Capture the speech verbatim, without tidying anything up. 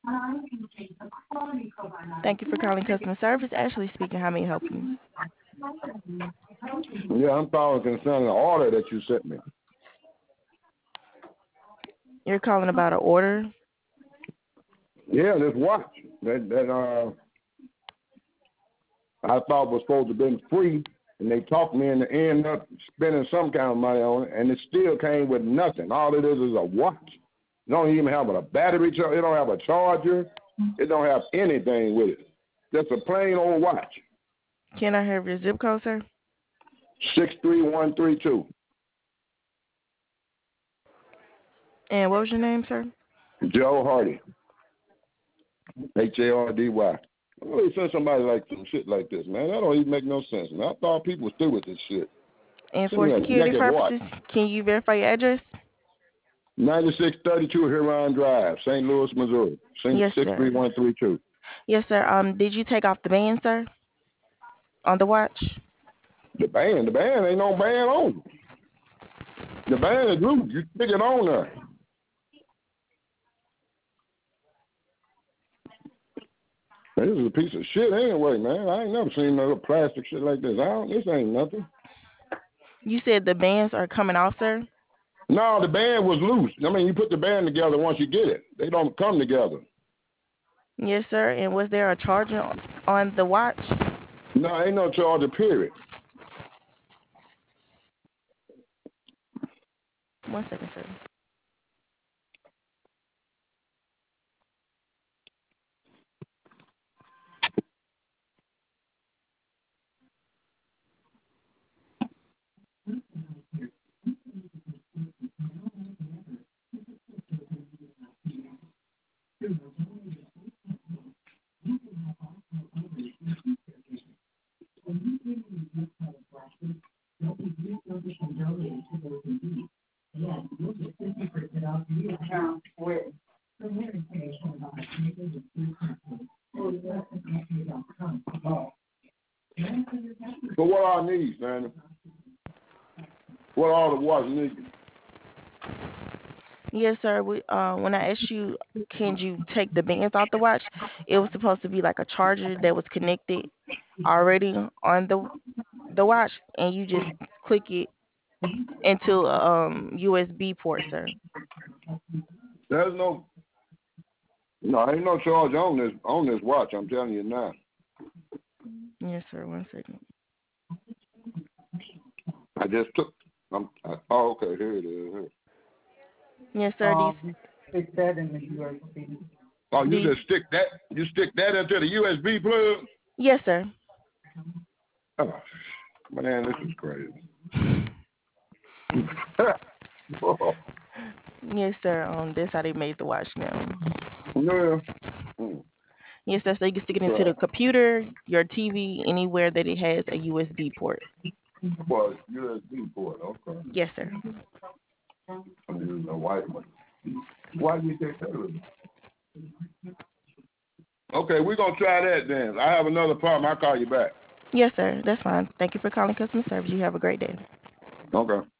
Thank you for calling customer service. Ashley speaking. How may I help you? Yeah, I'm calling concerning the order that you sent me. You're calling about an order? Yeah, this watch that that uh I thought was supposed to have been free, and they talked me into end up spending some kind of money on it, and it still came with nothing. All it is is a watch. It don't even have a battery charger. It don't have a charger. It don't have anything with it. Just a plain old watch. Can I have your zip code, sir? Six three one three two. And what was your name, sir? Joe Hardy. H A R D Y. I really send somebody like some shit like this, man. That don't even make no sense, man. I thought people was through with this shit. And Send for me a security naked watch. purposes, can you verify your address? ninety-six thirty-two Huron Drive, Saint Louis, Missouri. Yes, six three sir. one three two. Yes, sir. Um, did you take off the band, sir, on the watch? The band, the band ain't no band on. The band is loose. You stick it on there. This is a piece of shit anyway, man. I ain't never seen no little plastic shit like this. I don't, this ain't nothing. You said the bands are coming off, sir? No, the band was loose. I mean, you put the band together once you get it. They don't come together. Yes, sir. And was there a charger on on the watch? No, ain't no charger, period. One second, sir. So what all needs, man? What all the watch needs? Yes, sir. We, uh, when I asked you, can you take the bands off the watch? It was supposed to be like a charger that was connected already on the the watch, and you just click it into a um, U S B port, sir. There's no, no, ain't no charge on this on this watch. I'm telling you now. Yes, sir. One second. I just took. I'm. I, oh, okay. Here it is. Here. Yes, sir. These, Um, stick that in the U S B. Oh, you these. just stick that. You stick that into the U S B plug. Yes, sir. Oh, man, this is crazy. Yes, sir. Um, that's how they made the watch now. Yeah. Mm. Yes, sir. So you can stick it into the computer, your T V, anywhere that it has a U S B port. Well, U S B port. Okay. Yes, sir. I'm using a white one. Why do you take that with me? Okay, we're gonna try that then. I have another problem. I'll call you back. Yes, sir. That's fine. Thank you for calling customer service. You have a great day. Okay.